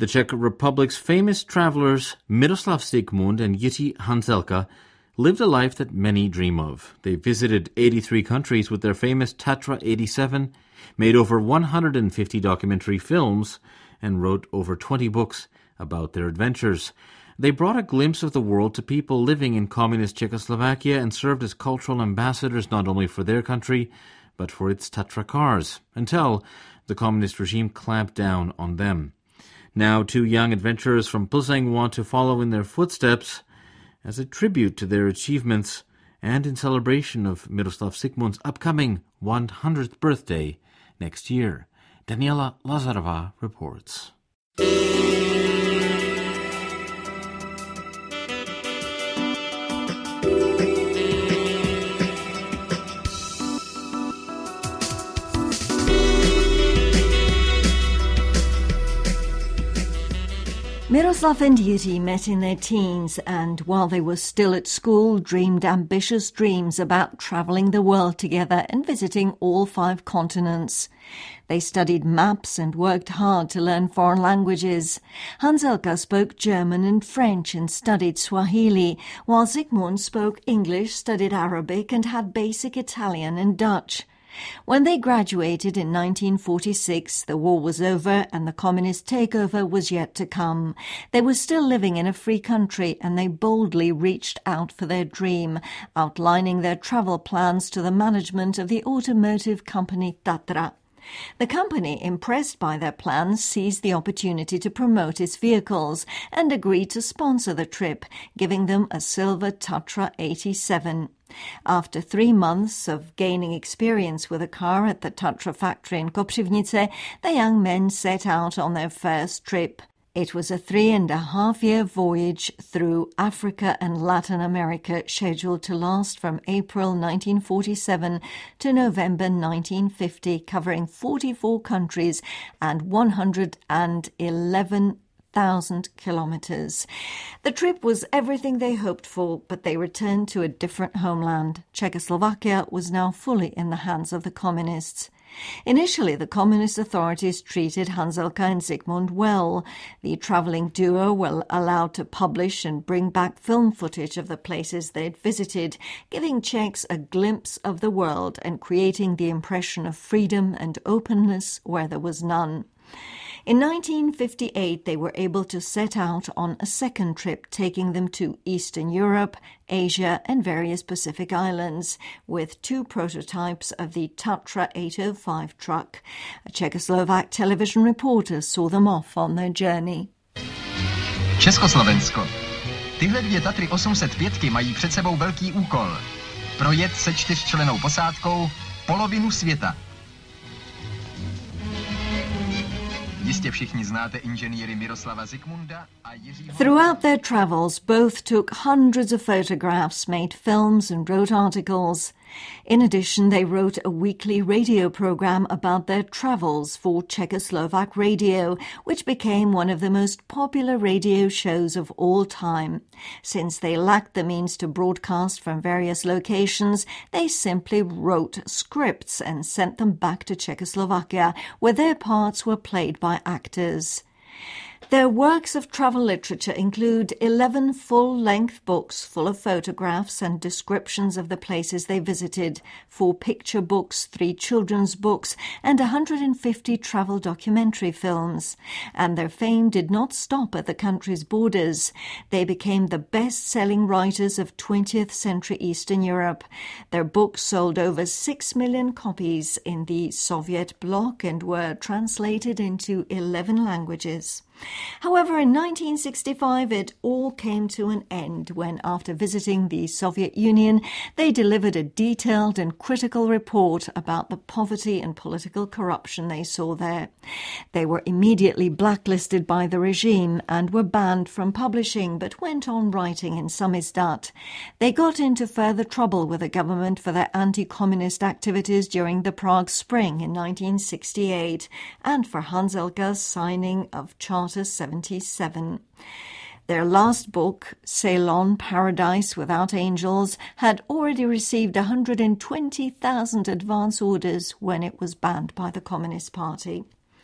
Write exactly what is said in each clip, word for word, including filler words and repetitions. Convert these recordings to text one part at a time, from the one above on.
The Czech Republic's famous travelers Miroslav Zikmund and Jiří Hanzelka lived a life that many dream of. They visited eighty-three countries with their famous Tatra eighty-seven, made over one hundred fifty documentary films, and wrote over twenty books about their adventures. They brought a glimpse of the world to people living in communist Czechoslovakia and served as cultural ambassadors not only for their country, but for its Tatra cars, until the communist regime clamped down on them. Now, two young adventurers from Plzeň want to follow in their footsteps as a tribute to their achievements and in celebration of Miroslav Zikmund's upcoming one hundredth birthday next year. Daniela Lazarova reports. Miroslav and Jiří met in their teens and, while they were still at school, dreamed ambitious dreams about travelling the world together and visiting all five continents. They studied maps and worked hard to learn foreign languages. Hanzelka spoke German and French and studied Swahili, while Zikmund spoke English, studied Arabic and had basic Italian and Dutch. When they graduated in nineteen forty-six, the war was over and the communist takeover was yet to come. They were still living in a free country and they boldly reached out for their dream, outlining their travel plans to the management of the automotive company Tatra. The company, impressed by their plans, seized the opportunity to promote its vehicles and agreed to sponsor the trip, giving them a silver Tatra eighty-seven. After three months of gaining experience with a car at the Tatra factory in Kopřivnice, the young men set out on their first trip. It was a three and a half year voyage through Africa and Latin America, scheduled to last from April nineteen forty-seven to November nineteen fifty, covering forty-four countries and one hundred eleven thousand kilometers. The trip was everything they hoped for, but they returned to a different homeland. Czechoslovakia was now fully in the hands of the communists. Initially, the communist authorities treated Hanzelka and Zikmund well. The travelling duo were allowed to publish and bring back film footage of the places they'd visited, giving Czechs a glimpse of the world and creating the impression of freedom and openness where there was none. In nineteen fifty-eight, they were able to set out on a second trip, taking them to Eastern Europe, Asia and various Pacific islands, with two prototypes of the Tatra eight oh five truck. A Czechoslovak television reporter saw them off on their journey. Československo. Tyhle dvě Tatry osm set pět mají před sebou velký úkol. Projet se čtyřčlennou posádkou polovinu světa. Throughout their travels, both took hundreds of photographs, made films and wrote articles. In addition, they wrote a weekly radio program about their travels for Czechoslovak radio, which became one of the most popular radio shows of all time. Since they lacked the means to broadcast from various locations, they simply wrote scripts and sent them back to Czechoslovakia, where their parts were played by actors. Their works of travel literature include eleven full-length books full of photographs and descriptions of the places they visited, four picture books, three children's books, and one hundred fifty travel documentary films. And their fame did not stop at the country's borders. They became the best-selling writers of twentieth century Eastern Europe. Their books sold over six million copies in the Soviet bloc and were translated into eleven languages. However, in nineteen sixty-five, it all came to an end when, after visiting the Soviet Union, they delivered a detailed and critical report about the poverty and political corruption they saw there. They were immediately blacklisted by the regime and were banned from publishing, but went on writing in samizdat. They got into further trouble with the government for their anti-communist activities during the Prague Spring in nineteen sixty-eight and for Hanzelka's signing of Charter seventy-seven. Their last book, Ceylon, Paradise Without Angels, had already received one hundred twenty thousand advance orders when it was banned by the Communist Party.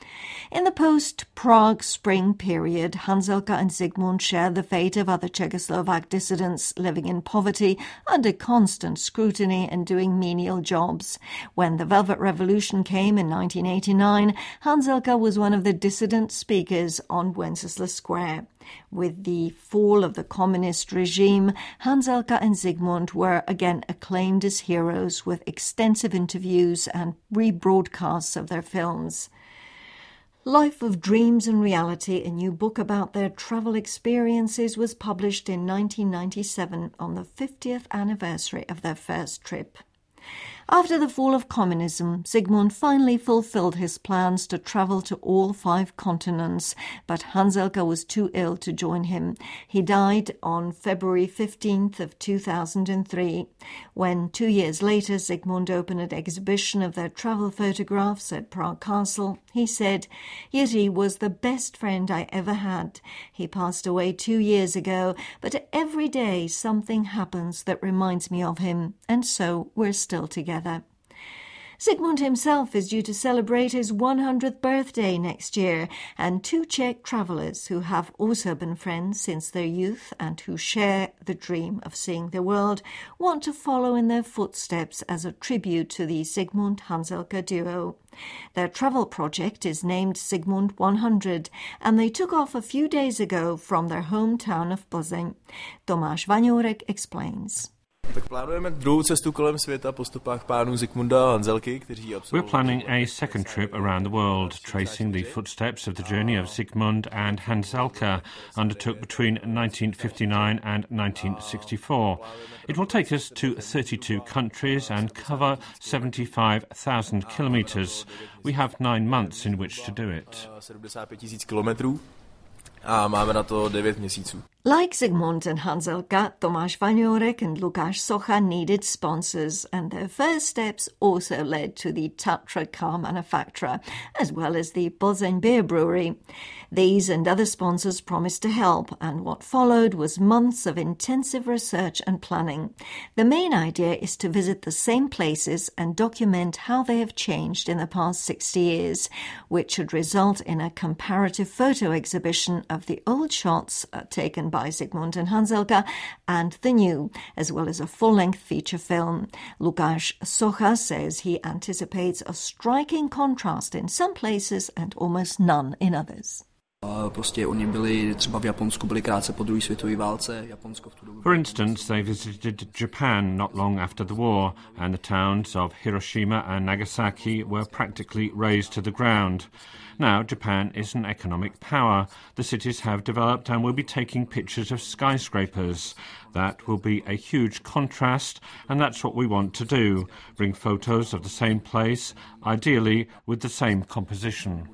In the post-Prague spring period, Hanzelka and Zygmunt share the fate of other Czechoslovak dissidents living in poverty, under constant scrutiny and doing menial jobs. When the Velvet Revolution came in nineteen eighty-nine, Hanzelka was one of the dissident speakers on Wenceslas Square. With the fall of the communist regime, Hanzelka and Zygmunt were again acclaimed as heroes with extensive interviews and rebroadcasts of their films. Life of Dreams and Reality, a new book about their travel experiences, was published in nineteen ninety-seven on the fiftieth anniversary of their first trip. After the fall of communism, Zygmunt finally fulfilled his plans to travel to all five continents, but Hanzelka was too ill to join him. He died on February fifteenth of two thousand three. When two years later Zygmunt opened an exhibition of their travel photographs at Prague Castle, he said, "Jiří was the best friend I ever had. He passed away two years ago, but every day something happens that reminds me of him, and so we're still together." Zygmunt himself is due to celebrate his one hundredth birthday next year, and two Czech travellers who have also been friends since their youth and who share the dream of seeing the world want to follow in their footsteps as a tribute to the Zygmunt-Hanzelka duo. Their travel project is named Zygmunt one hundred, and they took off a few days ago from their hometown of Plzeň. Tomáš Vaňourek explains. We're planning a second trip around the world, tracing the footsteps of the journey of Zygmunt and Hanzelka, undertook between nineteen fifty-nine and nineteen sixty-four. It will take us to thirty-two countries and cover seventy-five thousand kilometres. We have nine months in which to do it. Like Zygmunt and Hanzelka, Tomáš Vaňourek and Lukáš Socha needed sponsors, and their first steps also led to the Tatra car manufacturer, as well as the Plzeň beer brewery. These and other sponsors promised to help, and what followed was months of intensive research and planning. The main idea is to visit the same places and document how they have changed in the past sixty years, which should result in a comparative photo exhibition of the old shots uh, taken by Zygmunt and Hanzelka and the new, as well as a full-length feature film. Lukáš Socha says he anticipates a striking contrast in some places and almost none in others. For instance, they visited Japan not long after the war, and the towns of Hiroshima and Nagasaki were practically razed to the ground. Now, Japan is an economic power. The cities have developed and will be taking pictures of skyscrapers. That will be a huge contrast, and that's what we want to do. Bring photos of the same place, ideally with the same composition.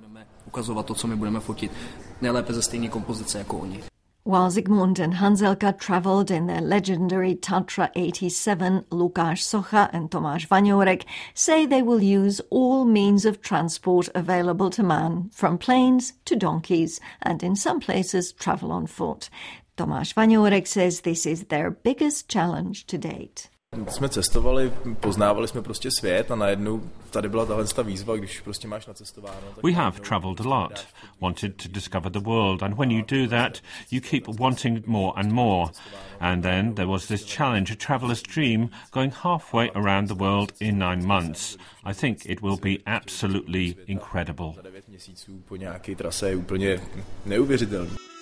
While Zygmunt and Hanzelka travelled in their legendary Tatra eighty-seven, Lukáš Socha and Tomáš Vaňourek say they will use all means of transport available to man, from planes to donkeys, and in some places travel on foot. Tomáš Vaňourek says this is their biggest challenge to date. Jsme cestovali, poznávali jsme prostě svět a najednou tady byla tahle výzva, když prostě máš nacestováno. We have travelled a lot, wanted to discover the world, and when you do that, you keep wanting more and more. And then there was this challenge, a traveller's dream, going halfway around the world in nine months. I think it will be absolutely incredible. devět měsíců po nějaké trase je úplně neuvěřitelný.